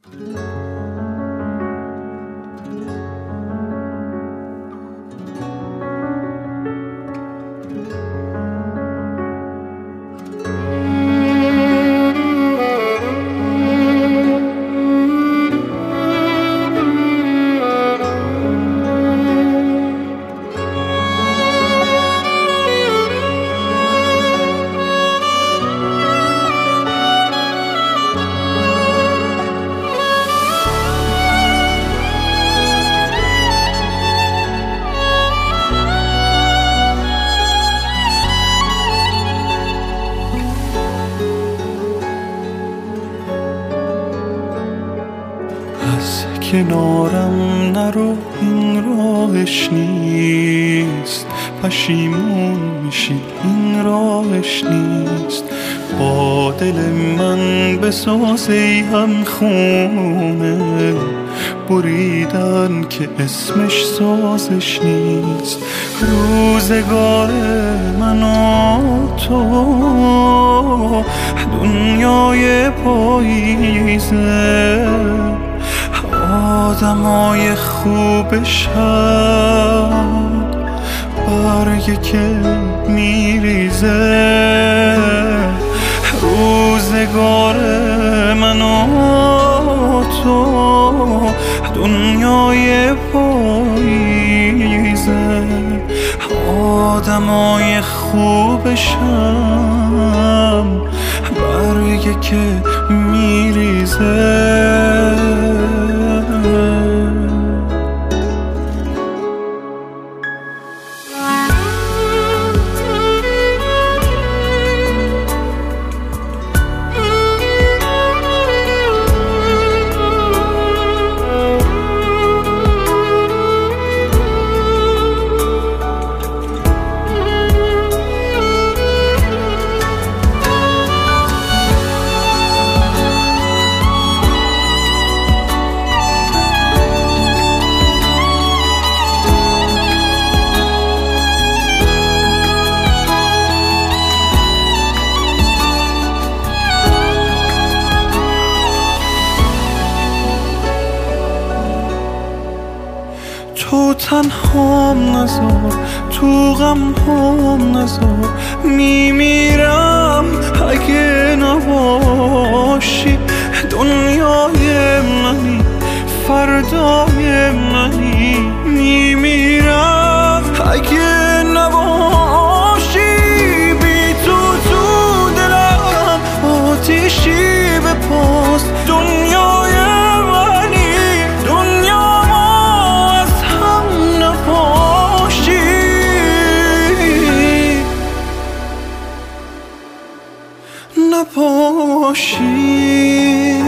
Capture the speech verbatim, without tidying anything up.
کنارم نرو، این راهش نیست، پشیمون میشی این راهش نیست. با دل من بساز ای هم خونه، بریدن که اسمش سازش نیست. روزگار من و تو دنیای پاییزه، آدمای خوبشن برگی که میریزه. روزگار من و تو دنیای پاییزه، آدمای خوبشن برگی که میریزه. تو تنهام نذار، تو غم هم نذار، میمیرم اگه نباشی. دنیای منی، فردای منی، میمیرم اگه نباشی. بی تو تو دلم آتیشی به پاست. دنیای نباشی.